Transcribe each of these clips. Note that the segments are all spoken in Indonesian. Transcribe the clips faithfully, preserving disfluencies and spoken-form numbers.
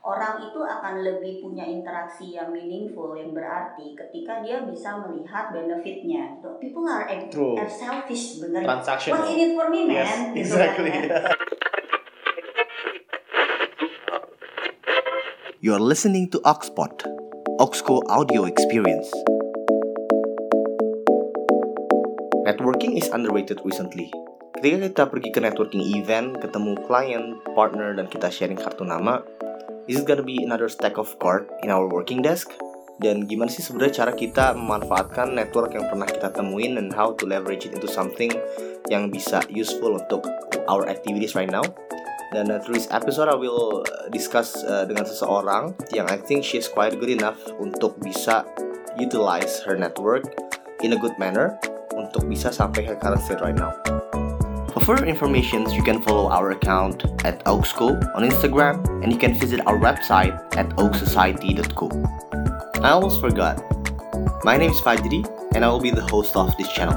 orang itu akan lebih punya interaksi yang meaningful, yang berarti ketika dia bisa melihat benefitnya. People are, are selfish sebenarnya. Transactional. What's in it for me, man? Yes, gitu exactly. kan, ya. You are listening to Oxpod, Oxco Audio Experience. Networking is underrated recently. Ketika kita pergi ke networking event, ketemu klien, partner, dan kita sharing kartu nama, is it gonna be another stack of card in our working desk? Dan gimana sih sebenarnya cara kita memanfaatkan network yang pernah kita temuin and how to leverage it into something yang bisa useful untuk our activities right now? Dan uh, through this episode I will discuss uh, dengan seseorang yang I think she is quite good enough untuk bisa utilize her network in a good manner untuk bisa sampai her current state right now. For further information, you can follow our account at Oxco on Instagram, and you can visit our website at oak society dot co. I almost forgot. My name is Fajri, and I will be the host of this channel.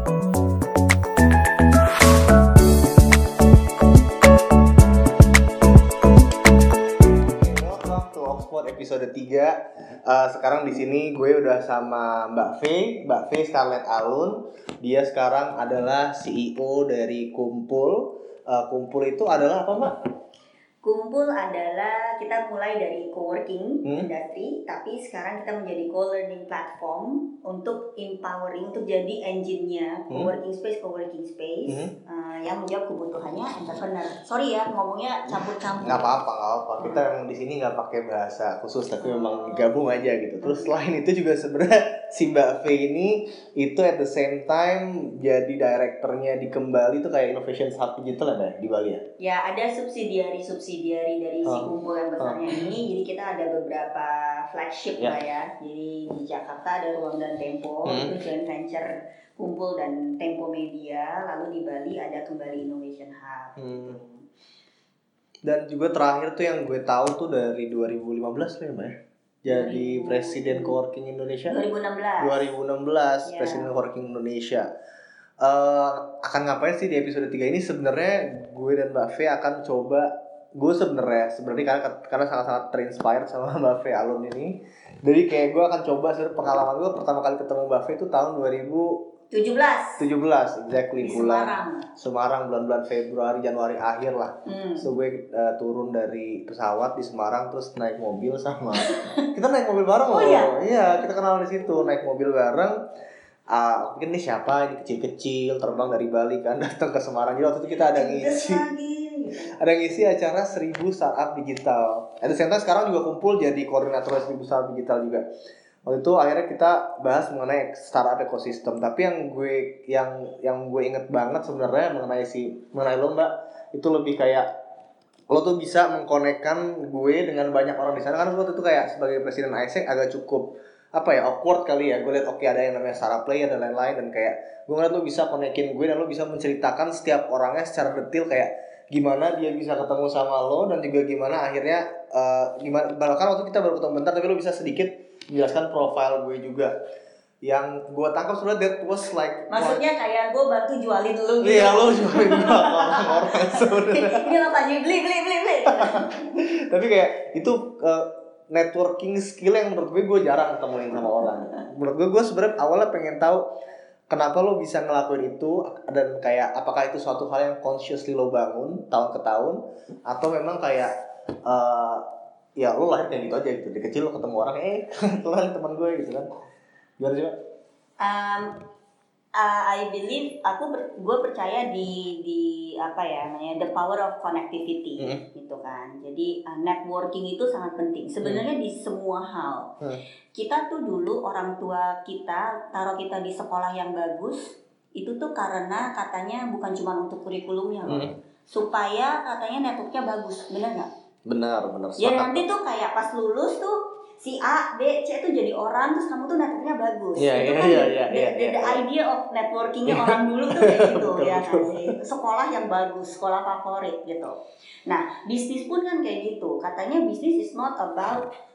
Welcome to Oxford episode tiga. Uh, sekarang di sini gue udah sama Mbak Faye, Mbak Faye Scarlett Alun. Dia sekarang adalah C E O dari Kumpul. Uh, Kumpul itu adalah apa, Mbak? Kumpul adalah kita mulai dari co-working hmm? industry, tapi sekarang kita menjadi co-learning platform untuk empowering, untuk jadi engine-nya co-working space, co-working space hmm? uh, yang menjawab kebutuhannya entrepreneur. Sorry ya ngomongnya campur-campur. Nggak apa-apa, nggak apa. Kita memang di sini nggak pakai bahasa khusus, tapi memang gabung aja gitu. Terus selain itu juga sebenarnya si Mbak Faye ini itu at the same time jadi direkturnya di Kembali itu kayak Innovation Hub Digital ya di Bali ya? Ya ada subsidiary subsidiary dari oh. si Kumpul yang besarnya oh. ini. Jadi kita ada beberapa flagship yeah. lah ya. Jadi di Jakarta ada Ruang dan Tempo, hmm. itu joint venture Kumpul dan Tempo Media. Lalu di Bali ada Kembali Innovation Hub. Hmm. Dan juga terakhir tuh yang gue tahu tuh dari dua ribu lima belas lah ya, Mbak. Jadi Presiden Coworking Indonesia dua ribu enam belas dua ribu enam belas yeah. Presiden Coworking Indonesia. Uh, akan ngapain sih di episode tiga ini? Sebenarnya gue dan Mbak Faye akan coba, gue sebenarnya sebenarnya karena karena sangat-sangat terinspired sama Mbak Faye Alun ini. Jadi kayak gue akan coba sebenarnya pengalaman gue pertama kali ketemu Mbak Faye itu tahun dua ribu tujuh belas exactly di bulan Semarang. Semarang bulan-bulan Februari Januari akhir lah. Hmm. So gue uh, turun dari pesawat di Semarang terus naik mobil sama kita naik mobil bareng oh, loh. Iya? Iya, kita kenal di situ, naik mobil bareng. Ah, uh, mungkin ini siapa? Ini kecil-kecil terbang dari Bali kan datang ke Semarang. Jadi waktu itu kita ada ngisi ada ngisi acara seribu startup digital. At the same time sekarang juga Kumpul jadi koordinator seribu startup digital juga. Waktu itu akhirnya kita bahas mengenai startup ekosistem. Tapi yang gue yang yang gue inget banget sebenarnya mengenai si mengenai lo Mbak, itu lebih kayak lo tuh bisa mengkonekkan gue dengan banyak orang di sana. Karena waktu itu kayak sebagai presiden A S E C agak cukup apa ya awkward kali ya. Gue liat oke okay, ada yang namanya startup player dan lain-lain, dan kayak gue ngeliat lo bisa konekin gue dan lo bisa menceritakan setiap orangnya secara detail kayak gimana dia bisa ketemu sama lo dan juga gimana akhirnya uh, gimana bahkan waktu kita baru ketemu bentar tapi lo bisa sedikit menjelaskan profile gue juga. Yang gue tangkap sebenarnya that was like maksudnya like, kayak gue bantu jualin lo gitu. Iya, lo jualin gue orang-orang sebenarnya. Ini apa sih beli beli beli beli. Tapi kayak itu uh, networking skill yang menurut gue gue jarang temuin sama orang. Menurut gue gue sebenarnya awalnya pengen tahu kenapa lo bisa ngelakuin itu dan kayak apakah itu suatu hal yang consciously lo bangun tahun ke tahun atau memang kayak uh, ya lo lahir kayak gitu aja gitu. Dari kecil lo ketemu orang eh kenalan teman gue gitu kan. Gimana sih, Mbak? Um, uh, I believe aku ber, gue percaya di di apa ya namanya the power of connectivity hmm. gitu kan. Jadi uh, networking itu sangat penting sebenarnya hmm. di semua hal. Hmm. Kita tuh dulu orang tua kita taruh kita di sekolah yang bagus itu tuh karena katanya bukan cuma untuk kurikulumnya loh, hmm. supaya katanya networknya bagus, benar nggak? Benar, benar. Ya nanti tuh kayak pas lulus tuh si A, B, C tuh jadi orang terus kamu tuh networknya bagus. Iya, itu iya, kan iya, the, iya, the, iya, the, the iya. idea of networkingnya orang dulu tuh kayak gitu ya kan sih. Sekolah yang bagus, sekolah favorit gitu. Nah bisnis pun kan kayak gitu. Katanya bisnis is not about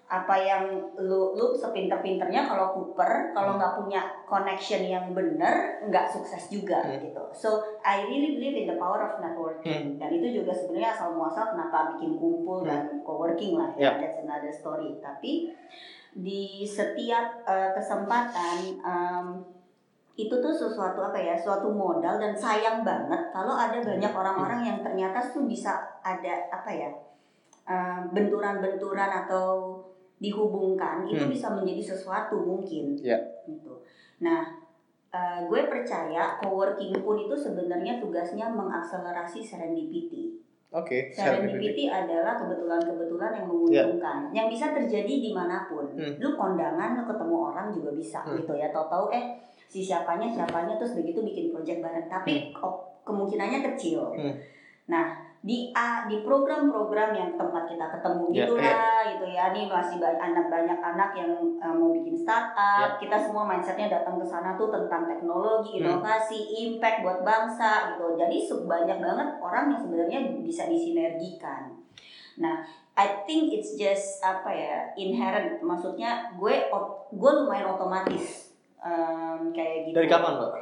apa yang lu lu sepinter-pinternya kalau Cooper kalau nggak punya connection yang benar nggak sukses juga hmm. gitu. So I really believe in the power of networking hmm. dan itu juga sebenarnya asal muasal kenapa bikin kumpul hmm. dan co-working lah ya. Yeah. That's another story. Tapi di setiap uh, kesempatan um, itu tuh sesuatu apa ya, suatu modal dan sayang banget kalau ada banyak orang-orang yang ternyata tuh bisa ada apa ya uh, benturan-benturan atau dihubungkan itu hmm. bisa menjadi sesuatu mungkin yeah. gitu. Nah, uh, gue percaya co-working pun itu sebenarnya tugasnya mengakselerasi serendipity. Oke. Okay. Serendipity adalah kebetulan-kebetulan yang menguntungkan, yeah. yang bisa terjadi dimanapun. Hmm. Lu kondangan, lu ketemu orang juga bisa hmm. gitu ya. Tahu-tahu eh si siapanya siapanya terus begitu bikin project bareng, tapi hmm. kemungkinannya kecil. Hmm. Nah. Di A, di program-program yang tempat kita ketemu gitulah yeah, yeah. gitu ya. Nih masih banyak anak banyak anak yang uh, mau bikin startup. Yeah. Kita semua mindsetnya datang ke sana tuh tentang teknologi, inovasi, hmm. impact buat bangsa gitu. Jadi banyak banget orang yang sebenarnya bisa disinergikan. Nah, I think it's just apa ya inherent. Maksudnya gue gue lumayan otomatis um, kayak gitu. Dari kapan Mbak?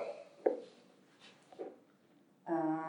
Uh,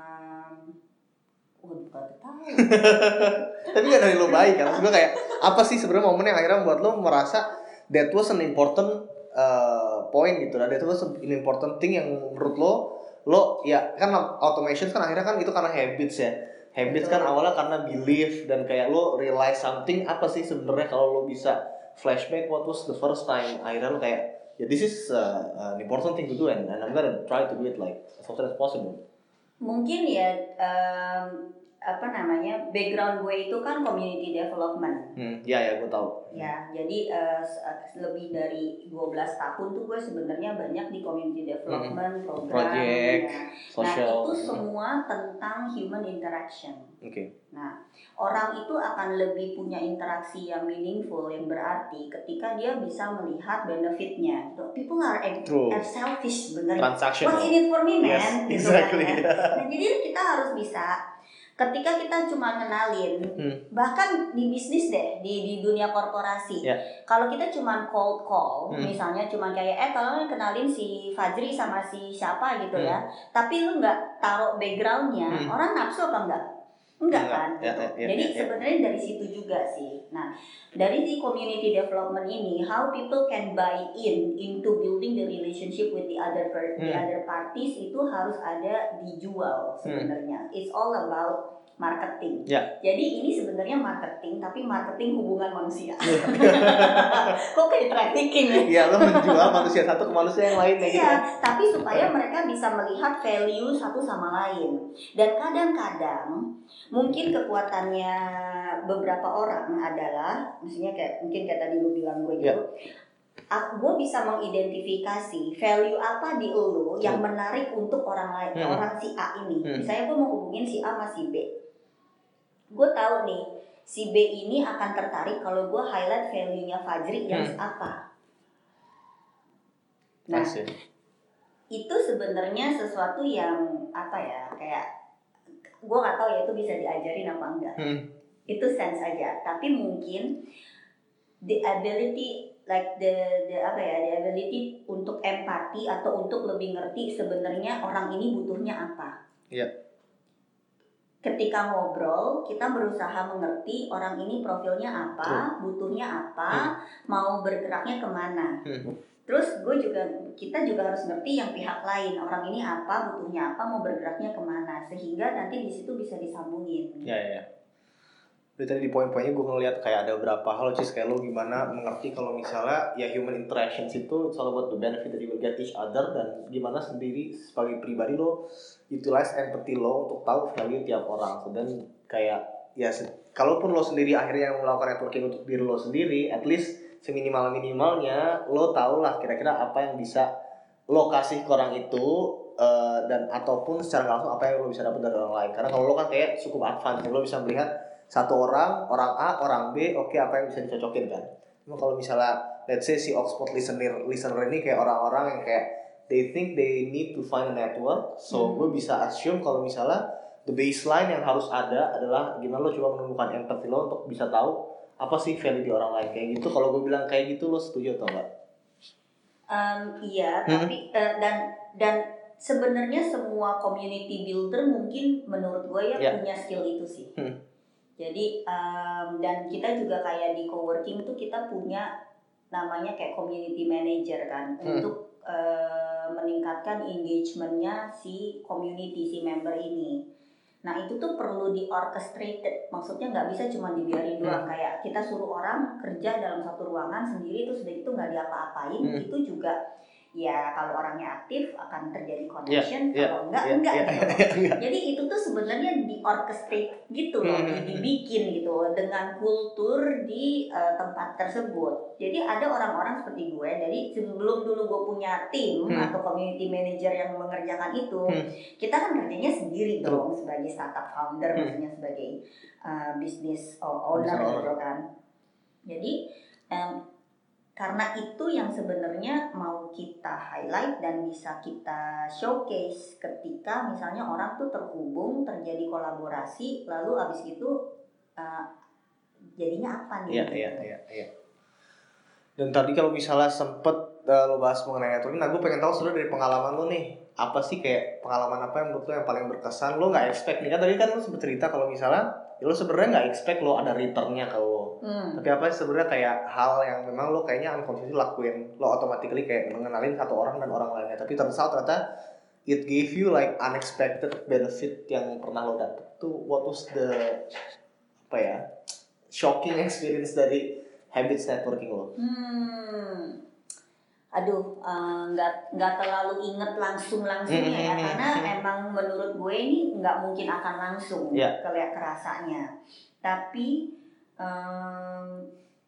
Tapi gak dari lo baik kan? Maksudnya kayak apa sih sebenarnya momen yang akhirnya membuat lo merasa that was an important uh, point gitu lah, that was an important thing yang menurut lo lo ya kan automation kan akhirnya kan itu karena habits ya, habits kan awalnya karena belief dan kayak lo realize something. Apa sih sebenarnya kalau lo bisa flashback what was the first time akhirnya lo kayak ya this is uh, an important thing to do and, and I'm gonna try to do it like as often as possible. Mungkin ya um, apa namanya background gue itu kan community development. Hmm, ya ya gue tahu. Ya, jadi uh, lebih dari dua belas tahun tuh gue sebenarnya banyak di community development hmm. program. Project, ya. social. Nah, itu semua tentang human interaction. Oke. Okay. Nah, orang itu akan lebih punya interaksi yang meaningful, yang berarti ketika dia bisa melihat benefitnya. People are, are selfish sebenarnya. Transactional. What's in it for me, man? Yes, gitu exactly. Kan, ya. Nah, jadi kita harus bisa ketika kita cuma ngenalin, hmm. bahkan di bisnis deh, di di dunia korporasi, yeah. kalau kita cuma cold call, hmm. misalnya cuma kayak eh kalau kenalin si Fajri sama si siapa gitu hmm. ya, tapi lu nggak taruh backgroundnya, hmm. orang nafsu apa enggak? Enggak kan? Ya, gitu. ya, ya, Jadi ya, ya. sebenarnya dari situ juga sih. Nah, dari di community development ini, how people can buy in into building the relationship with the other per- hmm. the other parties itu harus ada dijual sebenarnya. Hmm. It's all about marketing. Ya. Jadi ini sebenarnya marketing, tapi marketing hubungan manusia. Kok kayak trafficking ya? Iya, lo menjual manusia satu ke manusia yang lain ya gitu. Iya, tapi supaya mereka bisa melihat value satu sama lain. Dan kadang-kadang mungkin kekuatannya beberapa orang adalah, maksudnya kayak mungkin kayak tadi lu bilang gue gitu. Yeah. Aku gue bisa mengidentifikasi value apa di lu yang menarik untuk orang lain, hmm. orang si A ini. Hmm. Misalnya gue mau hubungin si A sama si B. Gue tahu nih si B ini akan tertarik kalau gue highlight value-nya Fajri yang hmm. apa. Nah, Asik. Itu sebenarnya sesuatu yang apa ya, kayak gue nggak tahu ya itu bisa diajarin apa enggak. Hmm. Itu sense aja. Tapi mungkin the ability like the the apa ya, the ability untuk empati atau untuk lebih ngerti sebenarnya orang ini butuhnya apa. Iya. Yeah. Ketika ngobrol, kita berusaha mengerti orang ini profilnya apa, True. butuhnya apa, hmm. mau bergeraknya kemana. Hmm. Terus gue juga, kita juga harus ngerti yang pihak lain, orang ini apa, butuhnya apa, mau bergeraknya kemana, sehingga nanti di situ bisa disambungin. Ya ya. ya. Dari tadi di poin-poinnya gue ngeliat kayak ada beberapa hal, Cis, kayak lo gimana mengerti kalau misalnya ya human interactions itu it's all about the benefit that you will get each other, dan gimana sendiri sebagai pribadi lo utilize empathy lo untuk tahu value tiap orang. So, dan kayak ya kalaupun lo sendiri akhirnya melakukan networking untuk diri lo sendiri, at least seminimal-minimalnya lo tau lah kira-kira apa yang bisa lo kasih ke orang itu, uh, dan ataupun secara langsung apa yang lo bisa dapat dari orang lain. Karena kalau lo kan kayak cukup advance, lo bisa melihat satu orang, orang A, orang B, oke okay, apa yang bisa dicocokin kan. Cuma kalau misalnya let's say si Oxford listener listener ini kayak orang-orang yang kayak they think they need to find a network, so hmm. gue bisa assume kalau misalnya the baseline yang harus ada adalah gimana lo coba menemukan empathy lo untuk bisa tahu apa sih value di orang lain kayak gitu. Kalau gue bilang kayak gitu lo setuju atau enggak? Um, iya, Hmm. tapi uh, dan dan sebenarnya semua community builder mungkin menurut gue ya Yeah. punya skill itu sih. Hmm. Jadi um, dan kita juga kayak di coworking tuh kita punya namanya kayak community manager kan, Hmm. untuk uh, meningkatkan engagementnya si community, si member ini. Nah itu tuh perlu di orchestrated, maksudnya nggak bisa cuma dibiarin doang, Hmm. kayak kita suruh orang kerja dalam satu ruangan sendiri terus udah itu nggak diapa-apain. Hmm. Itu juga ya kalau orangnya aktif akan terjadi connection, Yeah, yeah, kalau enggak yeah, enggak yeah, gitu. yeah, yeah. Jadi itu tuh sebenarnya di orchestrate gitu loh, Hmm. dibikin gitu dengan kultur di uh, tempat tersebut. Jadi ada orang-orang seperti gue, dari sebelum dulu gue punya tim Hmm. atau community manager yang mengerjakan itu, Hmm. kita kan kerjanya sendiri dong sebagai startup founder, Hmm. maksudnya sebagai uh, business owner Business gitu kan. Jadi um, karena itu yang sebenarnya mau kita highlight dan bisa kita showcase ketika misalnya orang tuh terhubung, terjadi kolaborasi, lalu abis itu uh, jadinya apa nih? Iya, iya, iya, iya. Dan tadi kalau misalnya sempet uh, lo bahas mengenai networking, nah gue pengen tahu sebenarnya dari pengalaman lo nih, apa sih kayak pengalaman apa yang menurut lo yang paling berkesan? Lo nggak expect nih kan tadi kan lo sempet cerita kalau misalnya ya lo sebenarnya nggak expect lo ada returnnya ke lo. Hmm. Tapi apa sih sebenarnya kayak hal yang memang lo kayaknya unconsciously lakuin, lo automatically kayak mengenalin satu orang dan orang lainnya. Tapi ternyata ternyata it gave you like unexpected benefit yang pernah lo dapet. Tuh what was the apa ya shocking experience dari habits networking lo? Hmm, aduh, nggak uh, nggak terlalu inget langsung langsungnya ya, karena emang menurut gue ini nggak mungkin akan langsung yeah. Kelihat kerasanya. Tapi um,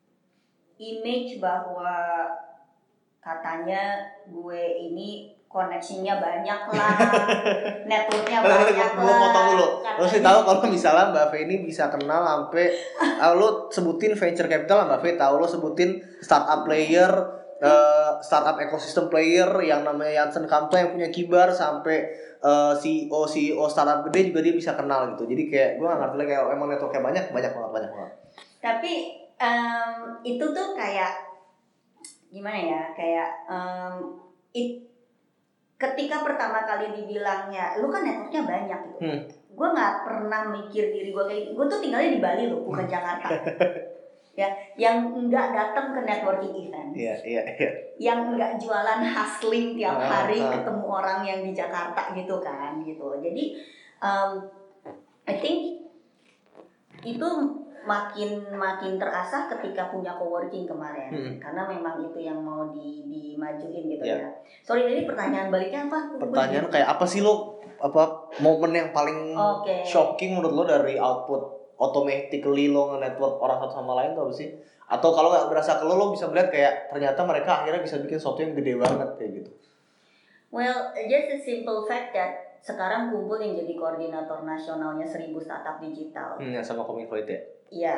image bahwa katanya gue ini koneksinya banyak lah, networknya banyak lah. Gue potong dulu. Lo sih tahu kalau misalnya Mbak Fe ini bisa kenal sampai uh, lo sebutin venture capital, Mbak Fe tahu lo sebutin startup player, uh, startup ecosystem player yang namanya Jansen Kamto yang punya Kibar sampai uh, C E O C E O startup gede juga dia bisa kenal gitu. Jadi kayak gue nggak ngerti lagi kalau emang networknya banyak banyak banget banyak banget. Tapi um, itu tuh kayak gimana ya, kayak um, it ketika pertama kali dibilangnya, lu kan networknya banyak gitu. Hmm. Gue nggak pernah mikir diri gue kayak, gue tuh tinggalnya di Bali loh, bukan Jakarta. Ya, yang nggak datang ke networking event. Iya, iya, iya. Yang nggak jualan hustling tiap hari uh, uh. ketemu orang yang di Jakarta gitu kan, gitu. Jadi, um, I think itu makin makin terasah ketika punya coworking kemarin, hmm. karena memang itu yang mau di dimajuin gitu yeah. ya. Sorry, jadi pertanyaan baliknya apa? Pertanyaan kayak apa sih lo apa momen yang paling okay. shocking menurut lo dari output automatically lo nge-network orang satu sama lain tuh apa sih? Atau kalau nggak berasa ke lo, lo bisa melihat kayak ternyata mereka akhirnya bisa bikin sesuatu yang gede banget kayak gitu. Well, just a simple fact that sekarang kumpul yang jadi koordinator nasionalnya seribu startup digital. Hmm, yang sama Kominfo itu ya? Iya.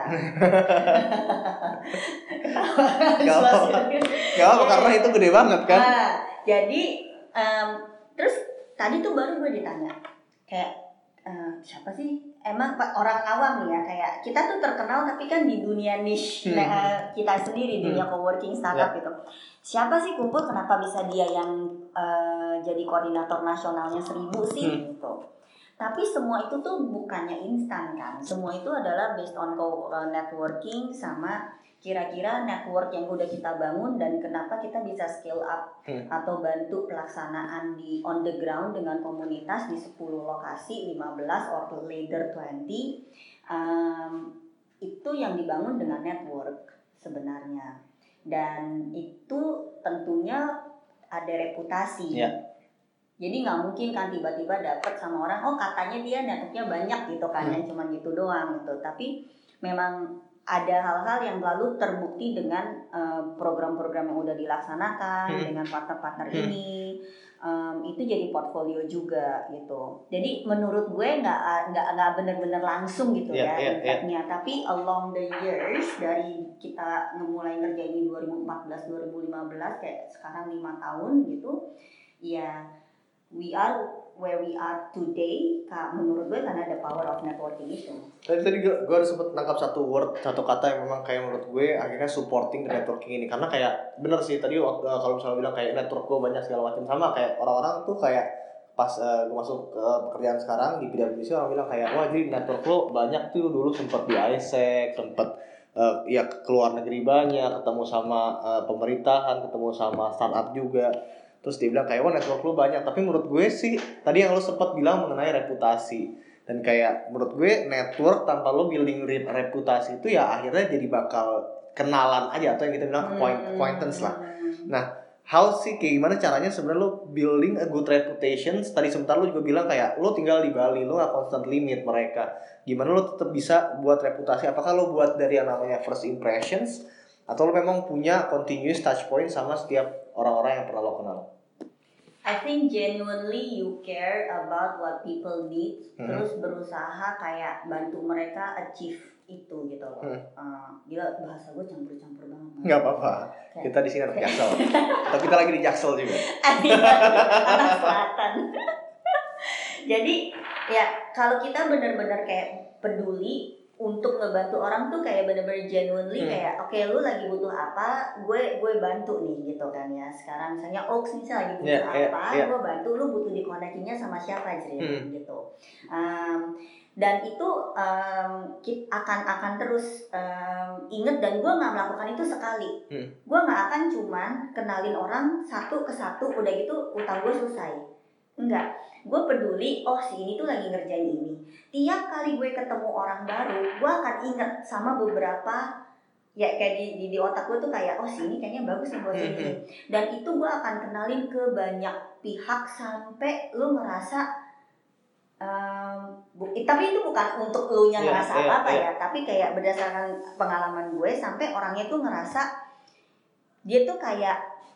Gak apa-apa. Gak apa karena itu gede banget kan. Nah, jadi um, terus tadi tuh baru gue ditanya kayak uh, siapa sih? Emang orang awam nih ya, kayak kita tuh terkenal tapi kan di dunia niche hmm. nah, kita sendiri hmm. dunia coworking startup yeah. gitu. Siapa sih kumpul kenapa bisa dia yang uh, jadi koordinator nasionalnya seribu sih hmm. gitu. Tapi semua itu tuh bukannya instan kan. Semua itu adalah based on networking sama kira-kira network yang udah kita bangun dan kenapa kita bisa scale up hmm. atau bantu pelaksanaan di on the ground dengan komunitas di sepuluh lokasi, lima belas or later dua puluh. Um, itu yang dibangun dengan network sebenarnya. Dan itu tentunya ada reputasi. Yeah. Jadi nggak mungkin kan tiba-tiba dapet sama orang, oh katanya dia networknya banyak gitu kan, hmm. yang cuma gitu doang gitu. Tapi memang ada hal-hal yang lalu terbukti dengan uh, program-program yang udah dilaksanakan hmm. dengan partner-partner hmm. ini, um, itu jadi portfolio juga gitu. Jadi menurut gue nggak nggak nggak benar-benar langsung gitu yeah, ya yeah, impactnya. Yeah. Tapi along the years dari kita mulai ngerjain dua ribu empat belas dua ribu lima belas kayak sekarang lima tahun gitu, ya. we are where we are today, menurut gue karena the power of networking itu. Tadi tadi gue, gue ada sempat nangkap satu word, satu kata yang memang kayak menurut gue akhirnya supporting the networking ini. Karena kayak bener sih tadi uh, kalau misalnya bilang kayak network gue banyak segala macam, sama kayak orang-orang tuh kayak pas uh, gue masuk ke pekerjaan sekarang di P W C, orang bilang kayak wah jadi network lo banyak tuh, dulu sempat di I S E C, sempat uh, ya keluar negeri banyak, ketemu sama uh, pemerintahan, ketemu sama startup juga. Terus dia bilang kayak wah network lu banyak. Tapi menurut gue sih tadi yang lu sempat bilang mengenai reputasi, dan kayak menurut gue network tanpa lu building reputasi itu ya akhirnya jadi bakal kenalan aja, atau yang kita bilang hmm. acquaintance lah. Nah how sih kayak gimana caranya sebenarnya lu building a good reputation? Tadi sebentar lu juga bilang kayak lu tinggal di Bali, lu gak constantly meet mereka. Gimana lu tetap bisa buat reputasi? Apakah lu buat dari yang namanya first impressions, atau lo memang punya continuous touch point sama setiap orang-orang yang pernah lo kenal? I think genuinely you care about what people need, hmm. terus berusaha kayak bantu mereka achieve itu gitu loh. Hmm. Uh, gila bahasa gue campur-campur banget. Nggak apa-apa. Kayak, kita di sini anak Jaksel. Atau kita lagi di Jaksel juga. Anak selatan. Jadi ya kalau kita benar-benar kayak peduli untuk ngebantu orang tuh kayak bener-bener genuinely hmm. kayak oke okay, lu lagi butuh apa, gue gue bantu nih gitu kan ya. Sekarang misalnya Oaks misalnya lagi butuh yeah, apa, yeah, yeah. gue bantu, lu butuh dikonekinya sama siapa aja hmm. gitu. Um, dan itu um, akan akan terus um, inget, dan gue nggak melakukan itu sekali. Hmm. Gue nggak akan cuman kenalin orang satu ke satu udah gitu utang gue selesai. Enggak, gue peduli, oh si ini tuh lagi ngerjain ini. Tiap kali gue ketemu orang baru, gue akan inget sama beberapa, ya kayak di, di, di otak gue tuh kayak, oh si ini kayaknya bagus nih buat ini. Mm-hmm. Dan itu gue akan kenalin ke banyak pihak sampai lu ngerasa, um, bu, tapi itu bukan untuk lu yang yeah, ngerasa yeah, apa-apa yeah. ya, tapi kayak berdasarkan pengalaman gue, sampai orangnya tuh ngerasa, dia tuh kayak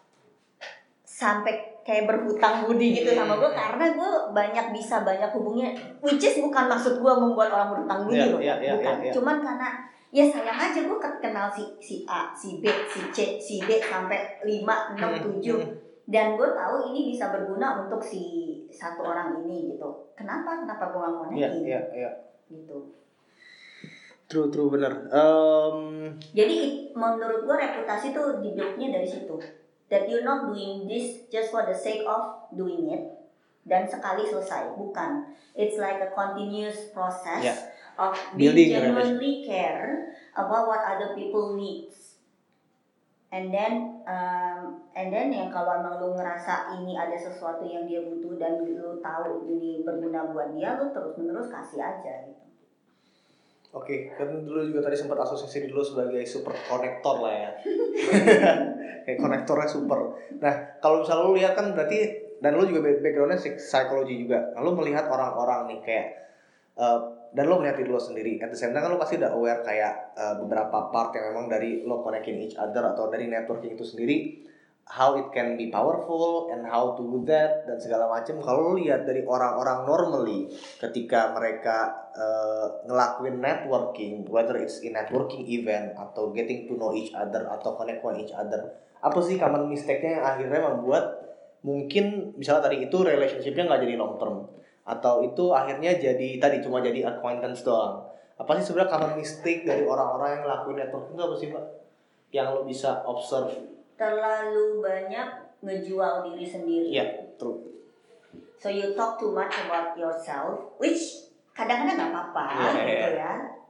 sampai kayak berhutang budi gitu sama gue, karena gue banyak bisa banyak hubungnya, which is bukan maksud gue membuat orang berhutang budi yeah, loh, yeah, bukan, yeah, yeah. cuman karena ya sayang aja gue kenal si si A, si B, si C, si D sampai lima, enam, tujuh, dan gue tahu ini bisa berguna untuk si satu orang ini gitu. Kenapa? Kenapa gue nggak konekin? Yeah, yeah, yeah. Gitu. True, true, bener. Um... Jadi menurut gue reputasi tuh dibuatnya dari situ. That you're not doing this just for the sake of doing it dan sekali selesai, bukan. It's like a continuous process yeah. of being genuinely care about what other people needs. And then um, and then yang kalau emang lu ngerasa ini ada sesuatu yang dia butuh dan lu tahu ini berguna buat dia, lu terus-menerus kasih aja gitu. Oke, okay, kan dulu juga tadi sempat asosiasi dulu sebagai super konektor lah ya. Kayak konektornya super. Nah, kalau misalnya lu lihat kan berarti, dan lu juga backgroundnya psikologi juga. Nah, lu melihat orang-orang nih kayak, uh, dan lu melihat diri lu sendiri. At the same time kan lu pasti udah aware kayak uh, beberapa part yang memang dari lu connecting each other atau dari networking itu sendiri, how it can be powerful and how to do that dan segala macam. Kalau lu lihat dari orang-orang normally ketika mereka uh, ngelakuin networking, whether it's in networking event atau getting to know each other atau connect with each other, apa sih common mistake-nya yang akhirnya membuat mungkin misalnya tadi itu relationship-nya nggak jadi long term, atau itu akhirnya jadi tadi cuma jadi acquaintance doang. Apa sih sebenarnya common mistake dari orang-orang yang ngelakuin networking itu apa sih, Pak? Yang lo bisa observe? Terlalu banyak ngejual diri sendiri. Iya, yeah, true. So you talk too much about yourself, which kadang-kadang nggak apa-apa, yeah, gitu yeah. ya.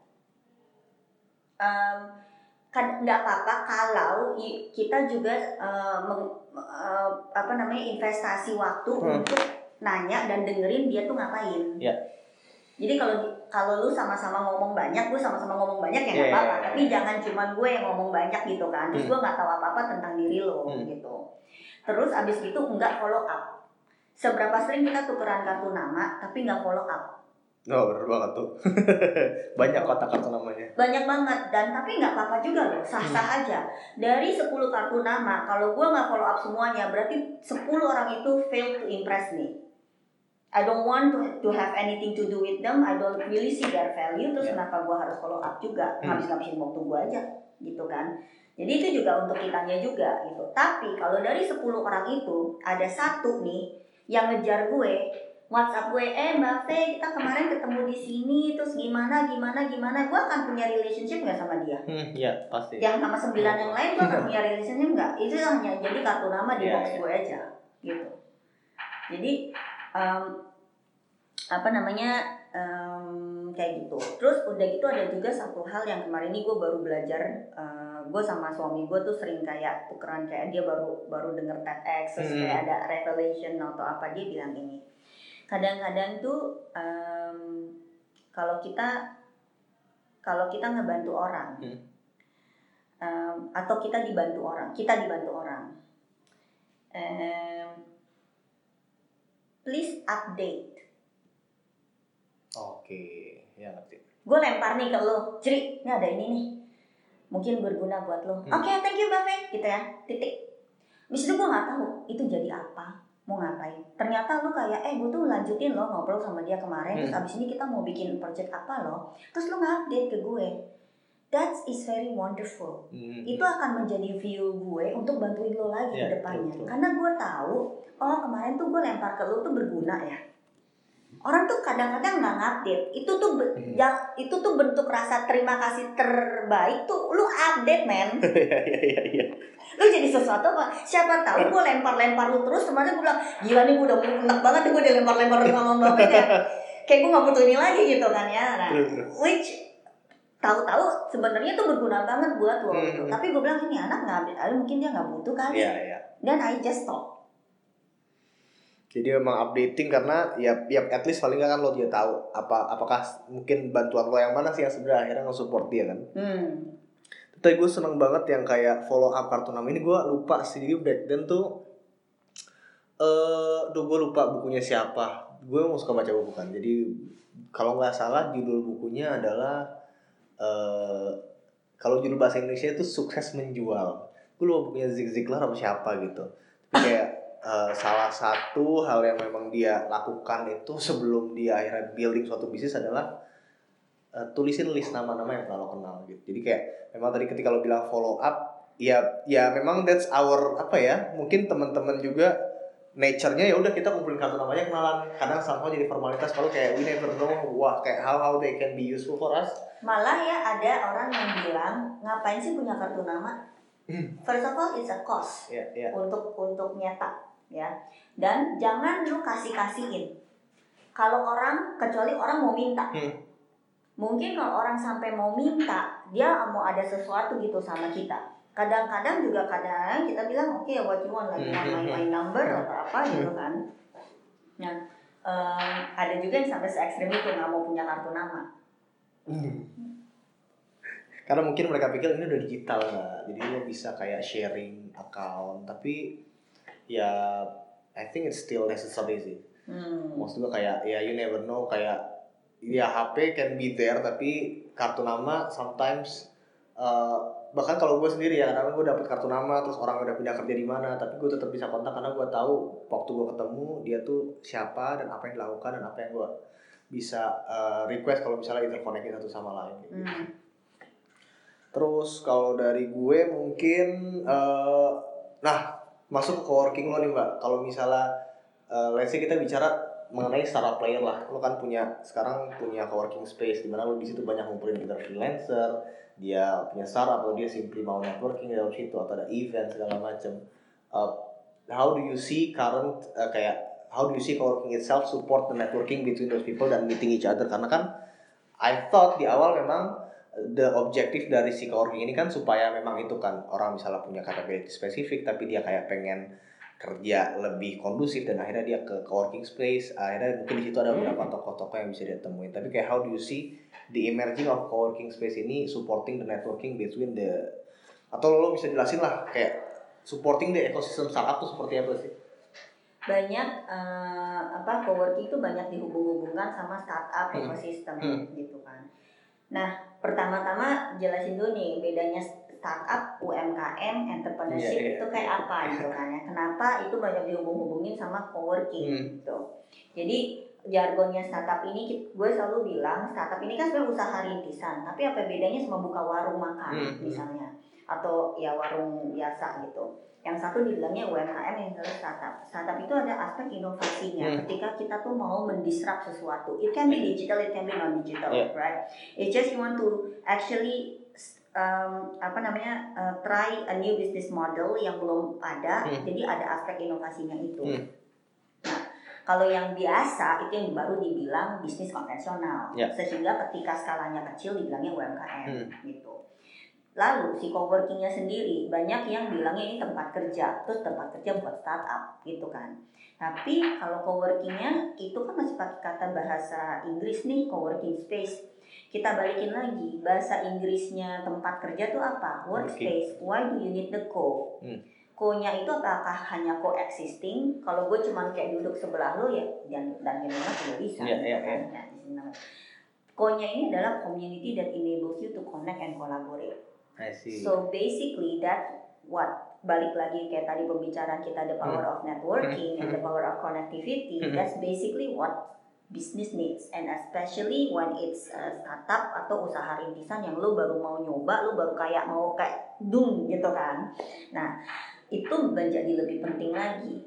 Um, nggak apa-apa kalau kita juga uh, meng, uh, apa namanya investasi waktu hmm. untuk nanya dan dengerin dia tuh ngapain. Yeah. Jadi kalau kalau lu sama-sama ngomong banyak, gue sama-sama ngomong banyak ya nggak yeah, apa-apa. Yeah, tapi yeah. jangan cuma gue yang ngomong banyak gitu kan. Terus hmm. gue nggak tahu apa-apa tentang diri lo hmm. gitu. Terus abis itu nggak follow up. Seberapa sering kita tukeran kartu nama tapi nggak follow up. Oh bener banget tuh. Banyak kotak kartu namanya. Banyak banget, dan tapi nggak apa-apa juga loh, sah-sah hmm. aja. Dari sepuluh kartu nama, kalau gue nggak follow up semuanya, berarti sepuluh orang itu fail to impress me. I don't want to to have anything to do with them. I don't really see their value. Terus yeah. kenapa gue harus follow up juga? Hmm. Ngabis-ngabisin waktu gue aja, gitu kan? Jadi itu juga untuk kitanya juga gitu. Tapi kalau dari sepuluh orang itu ada satu nih yang ngejar gue, WhatsApp gue, eh Mbak Fe, kita kemarin ketemu di sini, terus gimana, gimana, gimana, gue akan punya relationship nggak sama dia? Hmm, ya pasti. Yang sama sembilan yang lain gue akan punya relationship nggak? Itu hanya jadi kartu nama di yeah, box yeah. gue aja, gitu. Jadi um, apa namanya um, kayak gitu. Terus udah gitu ada juga satu hal yang kemarin ini gue baru belajar. Uh, gue sama suami gue tuh sering kayak tukeran, kayak dia baru baru denger TEDx, terus kayak ada revelation atau apa, dia bilang ini. Kadang-kadang tuh um, kalau kita kalau kita ngebantu orang hmm. um, atau kita dibantu orang, kita dibantu orang, um, please update. Oke, ya ngerti. Gue lempar nih ke lo, Cri, ini ada ini nih, mungkin berguna buat lo. Hmm. Oke, okay, thank you Mbak Fe, gitu ya, titik. Abis itu gue nggak tahu itu jadi apa, mau ngapain. Ternyata lo kayak, eh gue tuh lanjutin lo ngobrol sama dia kemarin, hmm. terus abis ini kita mau bikin project apa lo, terus lo nge-update ke gue. That is very wonderful. Hmm. Itu akan menjadi view gue untuk bantuin lo lagi yeah, ke depannya. True, true. Karena gue tahu, oh kemarin tuh gue lempar ke lo tuh berguna ya. Orang tuh kadang-kadang nggak ngupdate. Itu tuh be- hmm. yang itu tuh bentuk rasa terima kasih terbaik tuh. Lu update, men. Iya iya iya. Lu jadi sesuatu apa? Siapa tahu gue lempar-lempar lu terus, kemarin gue bilang, gila nih gue udah enak banget nih gue udah lempar-lempar sama Mbak Fe ya. Kayak gue nggak butuh ini lagi gitu kan ya. Nah, which tahu-tahu sebenarnya tuh berguna banget buat lo. Hmm. Gitu. Tapi gue bilang ini anak nggak update, mungkin dia nggak butuh kali. Iya iya. Dan I just stop. Jadi memang updating karena ya ya at least paling nggak kan lo dia tahu apa apakah mungkin bantuan lo yang mana sih yang sebenarnya akhirnya nge-support dia kan. Hmm. Tapi gue seneng banget yang kayak follow up kartu nama ini, gue lupa sih jadi back then tuh eh uh, gue lupa bukunya siapa. Gue mau suka baca buku kan. Jadi kalau nggak salah judul bukunya adalah uh, kalau judul bahasa Indonesia itu Sukses Menjual. Gue lupa bukunya Zig Ziglar apa siapa gitu. Tapi kayak Uh, salah satu hal yang memang dia lakukan itu sebelum dia akhirnya building suatu bisnis adalah uh, tulisin list nama-nama yang pernah lo kenal gitu. Jadi kayak memang tadi ketika lo bilang follow up, ya ya memang that's our apa ya, mungkin teman-teman juga nature-nya ya udah kita kumpulin kartu namanya kenalan. Kadang somehow jadi formalitas, kalau kayak we never know wah kayak how how they can be useful for us. Malah ya ada orang yang bilang ngapain sih punya kartu nama? First of all it's a cost yeah, yeah. untuk untuk nyetak. Ya, dan jangan lu kasih-kasihin. Kalau orang, kecuali orang mau minta. Hmm. Mungkin kalau orang sampai mau minta, dia mau ada sesuatu gitu sama kita. Kadang-kadang juga kadang kita bilang, oke, okay, what you want, like want my, my number atau apa gitu kan. Nah, um, ada juga yang sampai se-ekstrim itu nggak mau punya kartu nama. Hmm. Karena mungkin mereka pikir ini udah digital nggak, jadi lo bisa kayak sharing account, tapi ya I think it's still necessary sih. Hmm. Maksud gue kayak ya you never know, kayak ya H P can be there tapi kartu nama sometimes uh, bahkan kalau gue sendiri ya karena gue dapet kartu nama terus orang udah pindah kerja di mana tapi gue tetap bisa kontak karena gue tahu waktu gue ketemu dia tuh siapa dan apa yang dilakukan dan apa yang gue bisa uh, request kalau misalnya interconnectin satu sama lain gitu. Hmm. Terus kalau dari gue mungkin uh, nah masuk ke coworking lo nih Mbak, kalau misalnya uh, let's say kita bicara mengenai startup player lah, lo kan punya sekarang punya coworking space di mana lo di situ banyak ngumpulin kita freelancer, dia punya startup atau dia simply mau networking di dalam situ atau ada event segala macam. Uh, how do you see current uh, kayak how do you see coworking itself support the networking between those people dan meeting each other? Karena kan I thought di awal memang the objektif dari si coworking ini kan supaya memang itu kan orang misalnya punya capability spesifik tapi dia kayak pengen kerja lebih kondusif dan akhirnya dia ke coworking space, akhirnya mungkin di situ ada beberapa tokoh-tokoh yang bisa dia temuin. Tapi kayak how do you see the emerging of coworking space ini supporting the networking between the, atau lo bisa jelasin lah kayak supporting the ecosystem startup tuh seperti apa sih? Banyak uh, apa coworking itu banyak dihubung-hubungkan sama startup hmm. ecosystem hmm. gitu kan. Nah, pertama-tama jelasin dulu nih bedanya startup, U M K M, entrepreneurship yeah, yeah. itu kayak apa gitu kan ya. Kenapa itu banyak dihubung-hubungin sama coworking hmm. gitu. Jadi jargonnya startup ini gue selalu bilang startup ini kan sebenarnya usaha rintisan, tapi apa bedanya sama buka warung makan hmm. misalnya. atau ya warung biasa gitu. Yang satu dibilangnya U M K M, yang satu startup. Startup itu ada aspek inovasinya. Hmm. Ketika kita tuh mau mendisrupt sesuatu, it can be digital, it can be non-digital, yeah. right? It's just you want to actually um, apa namanya uh, try a new business model yang belum ada. Hmm. Jadi ada aspek inovasinya itu. Hmm. Nah, kalau yang biasa itu yang baru dibilang bisnis konvensional. Yeah. Sehingga ketika skalanya kecil dibilangnya U M K M hmm. gitu. Lalu si coworkingnya sendiri banyak yang bilangnya ini tempat kerja, terus tempat kerja buat startup gitu kan. Tapi kalau coworkingnya itu kan masih pakai kata bahasa Inggris nih, coworking space. Kita balikin lagi, bahasa Inggrisnya tempat kerja tuh apa? Workspace. Why do you need the co? Hmm. Co-nya itu apakah hanya coexisting? Kalau gue cuman kayak duduk sebelah lo ya, dan dan gimana juga bisa. Yeah, yeah, yeah. Nah, co-nya ini adalah community that enables you to connect and collaborate. I see. So basically that what balik lagi kayak tadi pembicaraan kita, the power hmm. of networking and the power of connectivity. That's basically what business needs, and especially when it's a startup atau usaha rintisan yang lu baru mau nyoba, lu baru kayak mau kayak dung gitu kan. Nah itu menjadi lebih penting lagi.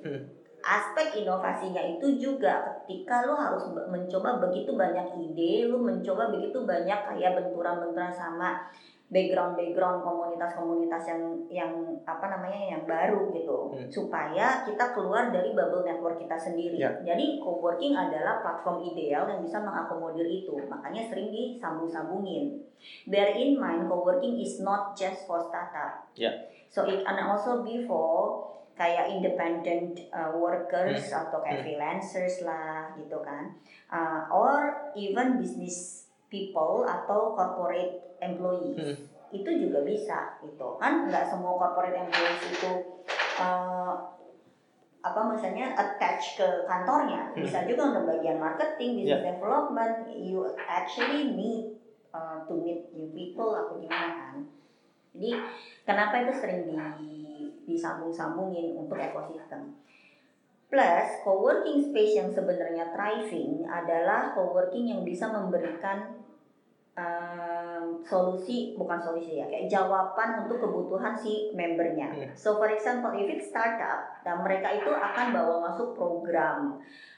Aspek inovasinya itu juga ketika lu harus mencoba begitu banyak ide, lu mencoba begitu banyak kayak benturan-benturan sama background-background komunitas-komunitas yang yang apa namanya yang baru gitu, hmm. supaya kita keluar dari bubble network kita sendiri. Yeah. Jadi coworking adalah platform ideal yang bisa mengakomodir itu, makanya sering disambung-sambungin. Bear in mind, coworking is not just for startup. Yeah. So it can also be for kayak independent uh, workers hmm. atau kayak hmm. freelancers lah gitu kan, uh, or even business people atau corporate employees hmm. itu juga bisa gitu kan. Nggak semua corporate employees itu uh, apa misalnya attach ke kantornya, hmm. bisa juga untuk bagian marketing, business yeah. development. You actually need uh, to meet new people atau gimana kan. Jadi kenapa itu sering di, disambung-sambungin untuk ekosistem. Plus, coworking space yang sebenarnya thriving adalah coworking yang bisa memberikan um, solusi, bukan solusi ya, kayak jawaban untuk kebutuhan si membernya. Hmm. So, for example, if it's startup, dan mereka itu akan bawa masuk program,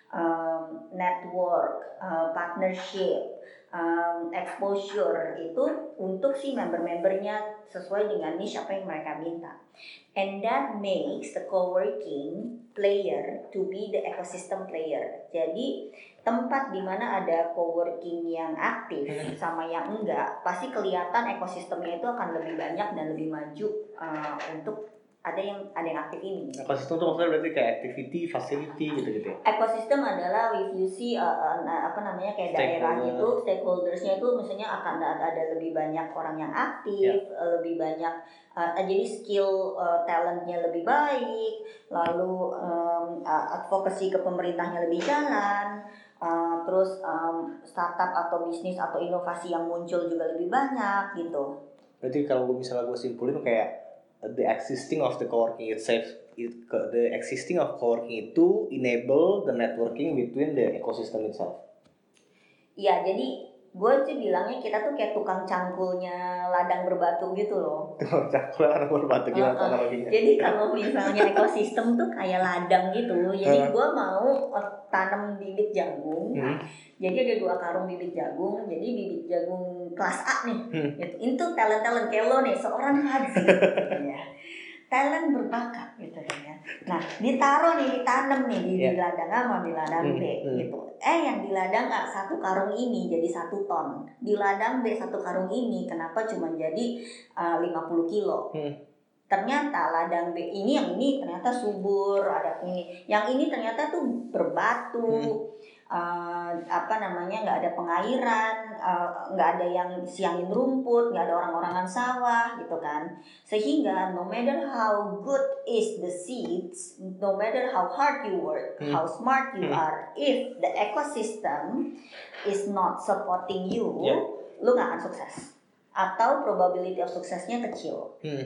um, network, uh, partnership, um, exposure itu untuk si member-membernya sesuai dengan niche apa yang mereka minta. And that makes the coworking player to be the ecosystem player. Jadi tempat di mana ada coworking yang aktif sama yang enggak, pasti kelihatan ekosistemnya itu akan lebih banyak dan lebih maju uh, untuk ada yang ada yang aktif ini. Ekosistem itu maksudnya berarti kayak activity, facility gitu-gitu ya? Ekosistem adalah if you see uh, uh, apa namanya kayak daerah gitu, stakeholdersnya itu misalnya akan ada, ada lebih banyak orang yang aktif, yeah. lebih banyak uh, jadi skill uh, talentnya lebih baik, lalu um, uh, advokasi ke pemerintahnya lebih jalan, uh, terus um, startup atau bisnis atau inovasi yang muncul juga lebih banyak gitu. Berarti kalau gue misalnya gue simpulin kayak the existing of the coworking itself, it, the existing of coworking itu enable the networking between the ecosystem itself. Iya, jadi gue sih bilangnya kita tuh kayak tukang cangkulnya ladang berbatu gitu loh. Tukang cangkul ladang berbatu gimana uh-uh. analoginya? Jadi kalau misalnya ekosistem tuh kayak ladang gitu, jadi gue mau tanam bibit jagung. Hmm. Jadi ada dua karung bibit jagung, jadi bibit jagung kelas A nih, hmm. gitu. Itu talent-talent kayak lo nih, seorang Haji, gitu ya. Talent berbakat gitu ya. Nah, ditaruh nih, ditanam nih di, yeah. di ladang A sama di ladang B, hmm. gitu. Eh, yang di ladang A satu karung ini jadi satu ton, di ladang B satu karung ini kenapa cuma jadi uh, lima puluh kilo? Hmm. Ternyata ladang B ini yang ini ternyata subur, ada ini, yang ini ternyata tuh berbatu. Hmm. Uh, apa namanya nggak ada pengairan, nggak uh, ada yang siangin rumput, nggak ada orang-orangan sawah gitu kan, sehingga no matter how good is the seeds, no matter how hard you work, hmm. how smart you hmm. are, if the ecosystem is not supporting you, yeah. lu nggak akan sukses atau probability of suksesnya kecil. Hmm.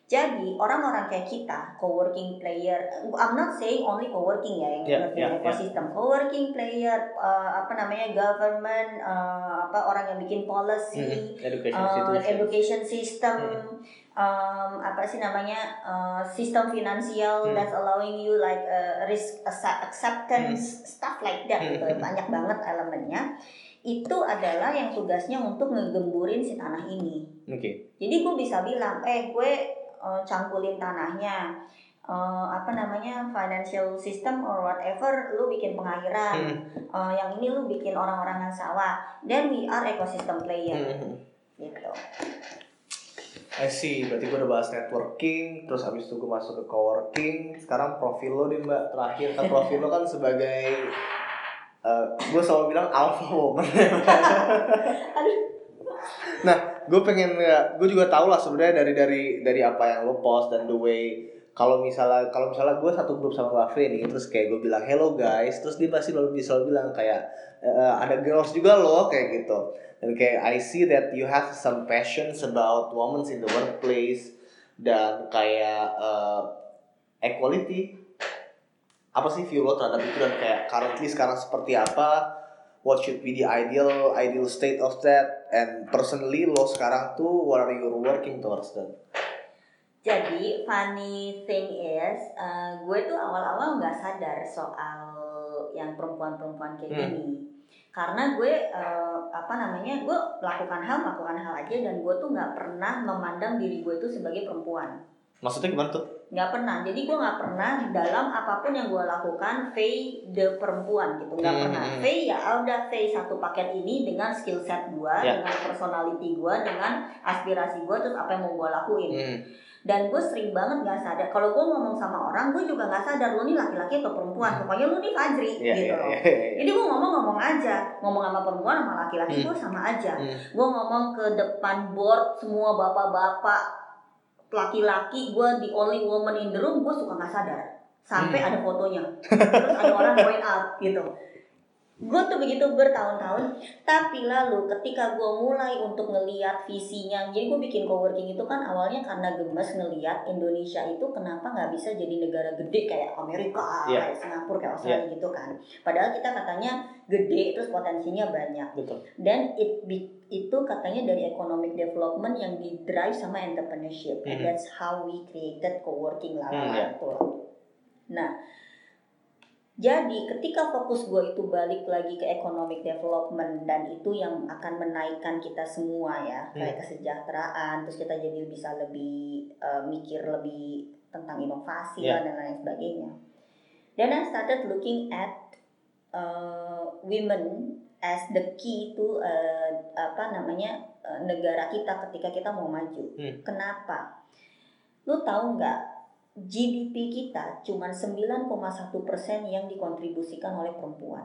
Jadi orang-orang kayak kita, co-working player, I'm not saying only co-working ya yang yeah, ngerti yeah, ekosistem, yeah. Co-working player, uh, apa namanya government, uh, apa orang yang bikin policy, mm-hmm. education, uh, education system, mm-hmm. um, apa sih namanya uh, sistem finansial mm-hmm. that's allowing you like uh, risk acceptance, mm-hmm. stuff like that, mm-hmm. gitu, banyak banget elemennya. Itu adalah yang tugasnya untuk ngegemburin si tanah ini. Oke. Okay. Jadi gue bisa bilang, eh gue Uh, cangkulin tanahnya, uh, apa namanya financial system or whatever, lu bikin pengairan, hmm. uh, yang ini lu bikin orang-orangan sawah, then we are ecosystem player, hmm. gitu. I see, berarti gue udah bahas networking, terus abis itu gue masuk ke coworking, sekarang profil lo nih mbak, terakhir kan profil lo kan sebagai, uh, gue selalu bilang alpha woman. Nah, gue pengen ya, gue juga tahu lah sebenarnya dari dari dari apa yang lo post dan the way kalau misalnya kalau misalnya gue satu grup sama Mbak Fe nih, terus kayak gue bilang hello guys, terus dia pasti lo bisa bilang kayak e, ada girls juga lo kayak gitu, dan kayak I see that you have some passions about women in the workplace dan kayak uh, equality. Apa sih view lo terhadap itu dan kayak currently sekarang seperti apa? What should be the ideal ideal state of that, and personally lo sekarang tuh what are you working towards that? Jadi funny thing is uh, gue tuh awal-awal nggak sadar soal yang perempuan-perempuan kayak hmm. gini, karena gue uh, apa namanya gue melakukan hal melakukan hal aja dan gue tuh nggak pernah memandang diri gue itu sebagai perempuan. Maksudnya gimana tuh? Nggak pernah, jadi gue nggak pernah dalam apapun yang gue lakukan Faye the perempuan gitu, nggak hmm. pernah. Faye ya udah Faye satu paket ini dengan skill set gue, yeah. dengan personality gue, dengan aspirasi gue, terus apa yang mau gue lakuin. Hmm. Dan gue sering banget nggak sadar, kalau gue ngomong sama orang gue juga nggak sadar lo nih laki-laki atau perempuan, hmm. pokoknya lo nih Fajri yeah, gitu loh. Yeah, yeah, yeah. Jadi gue ngomong-ngomong aja, ngomong sama perempuan sama laki-laki hmm. gue sama aja. Hmm. Gue ngomong ke depan board semua bapak-bapak laki-laki, gue the only woman in the room, gue suka nggak sadar sampai hmm. ada fotonya, terus ada orang point out gitu. Gue tuh begitu bertahun-tahun, tapi lalu ketika gue mulai untuk ngeliat visinya, jadi gue bikin coworking itu kan awalnya karena gemes ngeliat Indonesia itu kenapa nggak bisa jadi negara gede kayak Amerika, yeah. kayak Singapura, kayak Australia yeah. gitu kan. Padahal kita katanya gede, terus potensinya banyak. Betul. Dan it itu katanya dari economic development yang di drive sama entrepreneurship, mm-hmm. and that's how we created coworking lah mm, yeah. gitu. Nah, jadi ketika fokus gue itu balik lagi ke economic development dan itu yang akan menaikkan kita semua ya, hmm. kayak kesejahteraan, terus kita jadi bisa lebih uh, mikir lebih tentang inovasi yeah. dan lain sebagainya. Then I started looking at uh, women as the key to uh, apa namanya uh, negara kita ketika kita mau maju. Hmm. Kenapa? Lu tahu nggak? G D P kita cuma sembilan koma satu persen yang dikontribusikan oleh perempuan.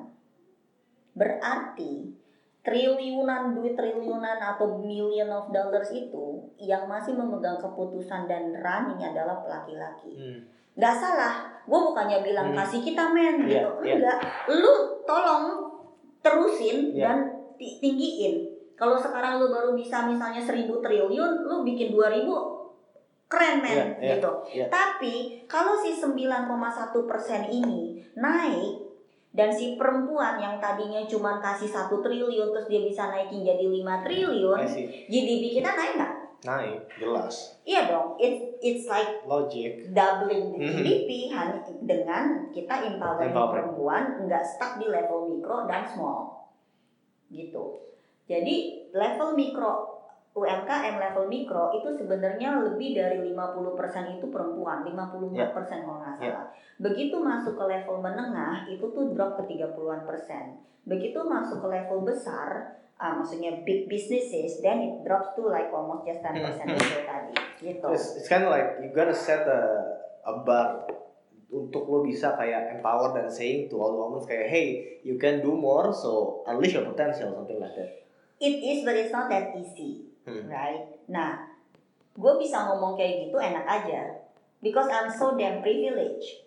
Berarti triliunan duit triliunan atau million of dollars itu yang masih memegang keputusan dan running adalah laki-laki. Hmm. Gak salah, gue bukannya bilang hmm. kasih kita men gitu, yeah, enggak. Yeah. Lu tolong terusin yeah. dan tinggiin. Kalau sekarang lu baru bisa misalnya seribu triliun, lu bikin dua ribu keren men yeah, yeah, gitu. Yeah. Tapi kalau si sembilan koma satu persen ini naik dan si perempuan yang tadinya cuma kasih satu triliun terus dia bisa naikin jadi lima triliun, G D P kita naik nggak? Naik, jelas. Iya dong. It it's like logic doubling the G D P hanya dengan kita empowering Empower. perempuan, nggak stuck di level mikro dan small. Gitu. Jadi level mikro U M K M level mikro itu sebenarnya lebih dari lima puluh persen itu perempuan, lima puluh empat persen yeah. kalau nggak salah. Yeah. Begitu masuk ke level menengah itu tuh drop ke tiga puluhan persen. Begitu masuk ke level besar, uh, maksudnya big businesses, then it drops to like almost just ten percent itu tadi. Gitu. It's, it's kind of like you gotta set a, a bar untuk lo bisa kayak empower dan saying to all women kayak hey you can do more so unleash your potential, something like that. It is but it's not that easy. Hmm. Right. Nah, gue bisa ngomong kayak gitu enak aja, because I'm so damn privileged.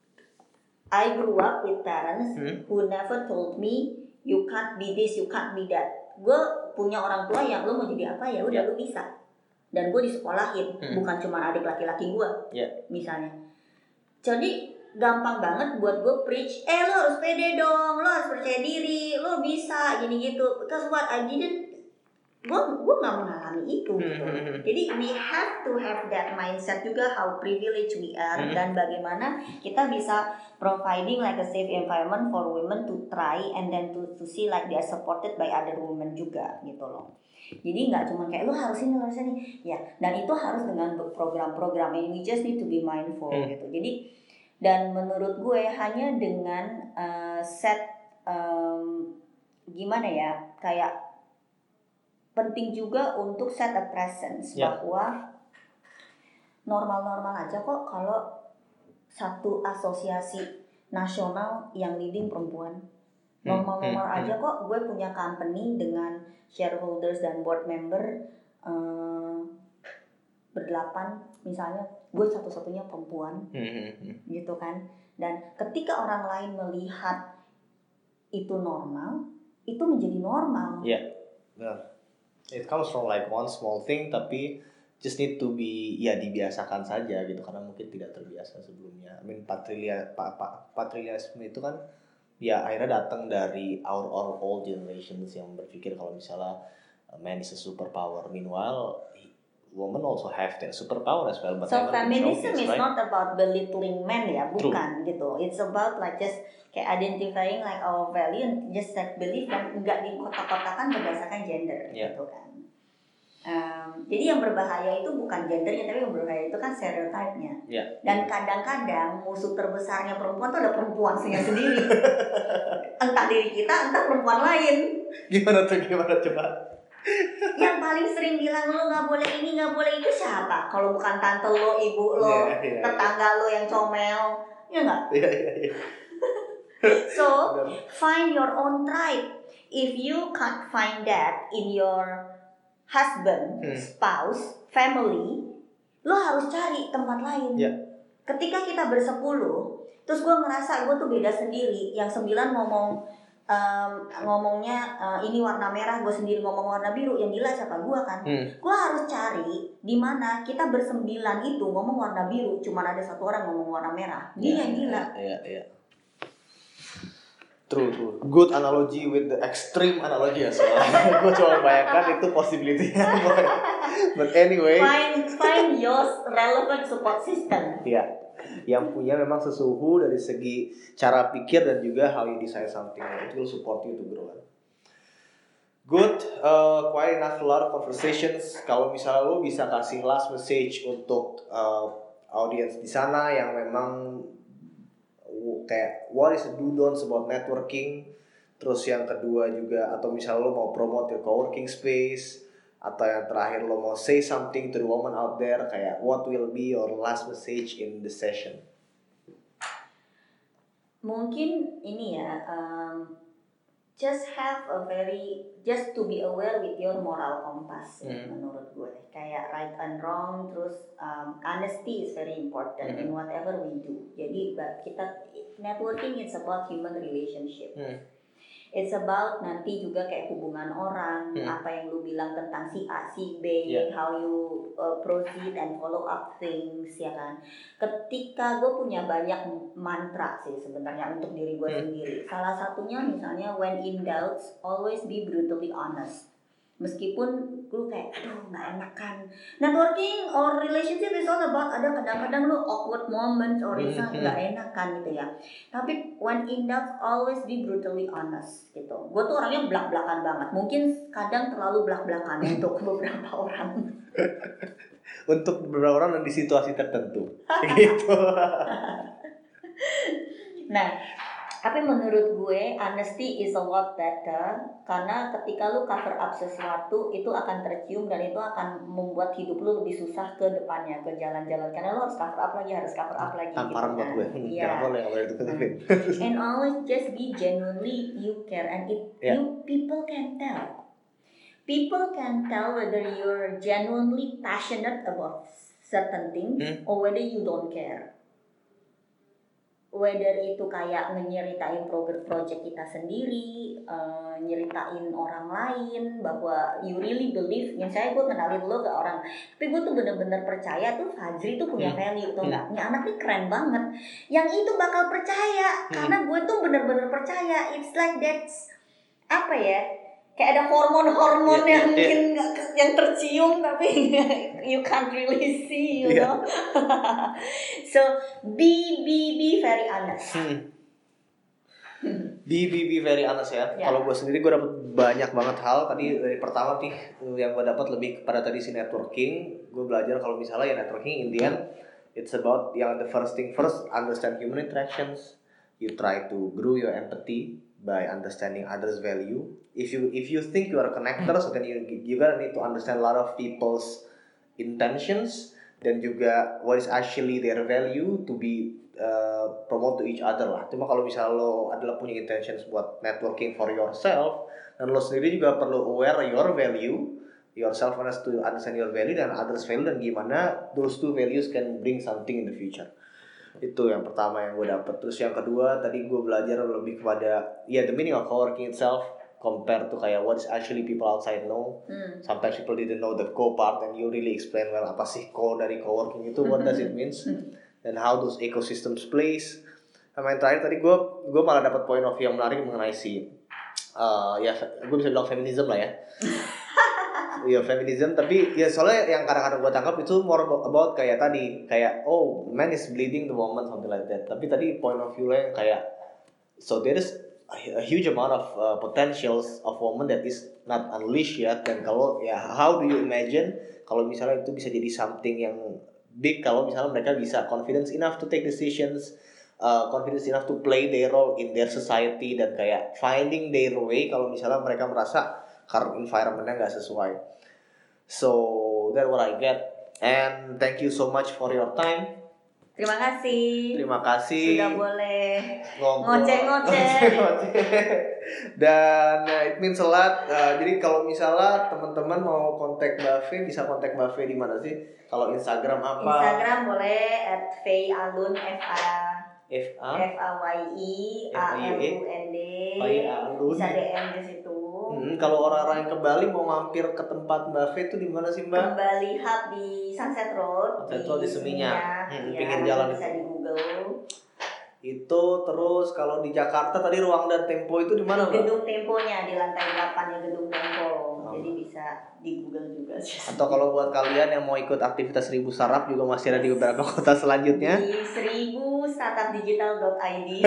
I grew up with parents hmm. who never told me you can't be this, you can't be that. Gue punya orang tua yang lo mau jadi apa ya udah yeah. lo bisa. dan gue disekolahin, hmm. bukan cuma adik laki-laki gue, yeah. misalnya. Jadi gampang banget buat gue preach, eh lo harus pede dong, lo harus percaya diri, lo bisa gini gitu. Because what I didn't, gue gue nggak mengalami itu gitu. Jadi we have to have that mindset juga, how privileged we are, dan bagaimana kita bisa providing like a safe environment for women to try and then to to see like they are supported by other women juga gitu loh. Jadi nggak cuma kayak lo harus ini harus ini ya, dan itu harus dengan program-program ini, we just need to be mindful hmm. gitu. Jadi dan menurut gue hanya dengan uh, set um, gimana ya, kayak penting juga untuk set a presence yeah. bahwa normal-normal aja kok kalau satu asosiasi nasional yang leading perempuan. Normal-normal hmm. aja kok gue punya company dengan shareholders dan board member uh, berdelapan misalnya, gue satu-satunya perempuan hmm. gitu kan. Dan ketika orang lain melihat itu normal, itu menjadi normal. Iya, yeah. yeah. It comes from like one small thing, tapi just need to be ya dibiasakan saja gitu, karena mungkin tidak terbiasa sebelumnya. I mean patrilia, pa, pa, patrilianisme itu kan ya akhirnya datang dari our, our old generations yang berpikir kalau misalnya man is a superpower. Meanwhile, women also have that superpower as well. But so feminism showcase, is right? not about belittling men ya, bukan. True. Gitu. It's about like just kayak identifying like our value and just like belief, dan nggak dikotak-kotakan berdasarkan gender yeah. gitu kan. Um, jadi yang berbahaya itu bukan gendernya, tapi yang berbahaya itu kan stereotipnya. Yeah. Dan kadang-kadang musuh terbesarnya perempuan tuh ada perempuan sendiri. Entah diri kita, entah perempuan lain. Gimana tuh? Gimana coba? Yang paling sering bilang lo nggak boleh ini nggak boleh itu siapa? Kalau bukan tante lo, ibu lo, yeah, yeah, tetangga yeah. lo yang comel, ya nggak? Iya iya iya. So find your own tribe. If you can't find that in your husband, hmm. spouse, family, lo harus cari tempat lain. Yeah. Ketika kita bersepuluh, terus gue ngerasa gue tuh beda sendiri. Yang sembilan ngomong um, ngomongnya uh, ini warna merah, gue sendiri ngomong warna biru. Yang gila siapa gue kan? Hmm. Gue harus cari di mana kita bersembilan itu ngomong warna biru, cuman ada satu orang ngomong warna merah. Dia yeah, yang gila. Iya yeah, iya. Yeah. True, true. Good analogy with the extreme analogy as well. Gue cuma bayangkan itu possibility-nya. But anyway. Find, find your relevant support system. Iya. Yang punya memang sesuhu dari segi cara pikir dan juga how you decide something. It will support you to grow. Good. Uh, quite enough, a lot of conversations. Kalau misalnya lo bisa kasih last message untuk uh, audience di sana yang memang kayak what is the do-don'ts about networking, terus yang kedua juga, atau misalnya lo mau promote your co-working space, atau yang terakhir lo mau say something to the woman out there, kayak what will be your last message in the session? Mungkin ini ya, um, just have a very, just to be aware with your moral compass hmm. ya, menurut gue. Kayak right and wrong, terus um, honesty is very important hmm. in whatever we do. Jadi kita networking it's about human relationship. Hmm. It's about nanti juga kayak hubungan orang, hmm. apa yang lu bilang tentang si A, si B, yeah. how you uh, proceed and follow up things, ya kan. Ketika gue punya banyak mantra sih sebenarnya untuk diri gue hmm. sendiri. Salah satunya misalnya when in doubt, always be brutally honest. Meskipun gue kayak, aduh gak enakan. Networking or relationship is all about, ada kadang-kadang lu awkward moments or isa mm-hmm. gak enakan gitu ya. Tapi when in doubt, always be brutally honest gitu. Gue tuh orangnya belak-belakan banget. Mungkin kadang terlalu belak-belakan untuk beberapa orang. Untuk beberapa orang dan di situasi tertentu. Gitu. Nah, tapi menurut gue honesty is a lot better, karena ketika lu cover up sesuatu itu akan tercium dan itu akan membuat hidup lu lebih susah ke depannya, ke jalan-jalan, karena lu harus cover up lagi, harus cover up lagi. Tamparan gitu, buat gue. Iya. Hmm. And always just be genuinely you care, and it yeah. you people can tell. People can tell whether you're genuinely passionate about certain things hmm? or whether you don't care. whether itu kayak nyeritain program project kita sendiri, uh, nyeritain orang lain bahwa you really believe, misalnya gue kenalin lo ke orang, tapi gue tuh bener-bener percaya tuh Fajri tuh punya Hmm. value tuh Hmm. nggak, ini anak nih keren banget, yang itu bakal percaya Hmm. karena gue tuh bener-bener percaya, it's like that's apa ya, kayak ada hormon-hormon Yeah, yang yeah, mungkin nggak yang tercium tapi you can't really see, you Yeah. know. So be be be very honest. Hmm. Be, be, be very honest ya. Ya. Kalau gue sendiri gue dapet banyak banget hal. Tadi dari pertama nih yang gue dapat lebih kepada tadi si networking. Gue belajar kalau misalnya ya networking in the end it's about yang the first thing first, understand human interactions. You try to grow your empathy by understanding others' value. If you if you think you are a connector, so then you you gonna need to understand a lot of people's intentions dan juga what is actually their value to be uh, promote to each other lah. Cuma kalau misalnya lo adalah punya intentions buat networking for yourself dan lo sendiri juga perlu aware your value, yourself has to understand your value dan others value dan gimana those two values can bring something in the future. Itu yang pertama yang gue dapet. Terus yang kedua tadi gue belajar lebih kepada ya yeah, the meaning of co-working itself compared to kayak what is actually people outside know. Hmm. Sometimes people didn't know the co part and you really explain well apa sih co dari co-working itu, what does it means and how those ecosystems plays. Sama yang terakhir tadi gue gue malah dapat point of view yang menarik mengenai si uh, ya gue bisa bilang feminism lah ya. Iya feminism, tapi ya soalnya yang kadang-kadang gue tangkap itu more about kayak tadi kayak oh man is bleeding the woman something like that. Tapi tadi point of view yang kayak so there is a huge amount of uh, potentials of woman that is not unleashed yet. Dan kalau ya how do you imagine kalau misalnya itu bisa jadi something yang big kalau misalnya mereka bisa confidence enough to take decisions, uh, confidence enough to play their role in their society dan kayak finding their way kalau misalnya mereka merasa current environment-nya nggak sesuai. So that's what I get. And thank you so much for your time. Terima kasih. Terima kasih. Sudah boleh ngobrol. ngoceh-ngoceh. Dan uh, it means a lot. Uh, jadi kalau misalnya teman-teman mau kontak Mbak Fe, bisa kontak Mbak Fe di mana sih? Kalau Instagram apa? Instagram boleh at Faye Alun F A F A F A Y I A L U N D. Faye Alun. Bisa D M di situ. Hmm, kalau orang-orang yang ke Bali mau mampir ke tempat Mbak Fe itu di mana sih Mbak? Kembali Hub di Sunset Road. Sunset Road di Seminyak. Hmm, ya, pinggir jalan. Bisa di Google. Itu terus kalau di Jakarta tadi Ruang dan Tempo itu di mana Mbak? Gedung Temponya di lantai delapan ya Gedung Tempo. Oh. Jadi bisa di Google juga sih. Atau kalau buat kalian yang mau ikut aktivitas Seribu Startup juga masih ada di beberapa kota selanjutnya. Di seribu startup digital dot I D.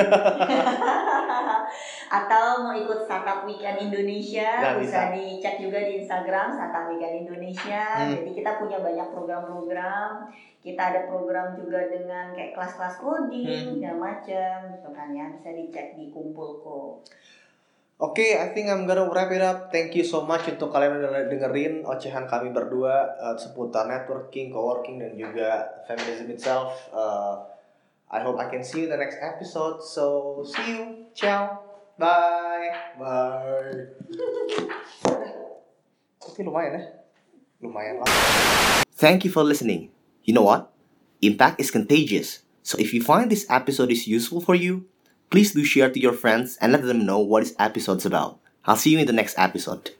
Atau mau ikut Startup Weekend Indonesia, Nggak bisa. bisa dicek juga di Instagram Startup Weekend Indonesia. Hmm. Jadi kita punya banyak program-program. Kita ada program juga dengan kayak kelas-kelas coding, hmm. segala macam, gitu kan ya. Bisa dicek di Kumpulko. Oke, okay, I think I'm gonna wrap it up. Thank you so much untuk kalian yang udah dengerin ocehan kami berdua uh, seputar networking, co-working, dan juga feminism itself. Uh, I hope I can see you in the next episode. So, see you. Ciao. Bye. Bye. Oke, lumayan ya. Lumayan lah. Thank you for listening. You know what? Impact is contagious. So if you find this episode is useful for you, please do share to your friends and let them know what this episode's about. I'll see you in the next episode.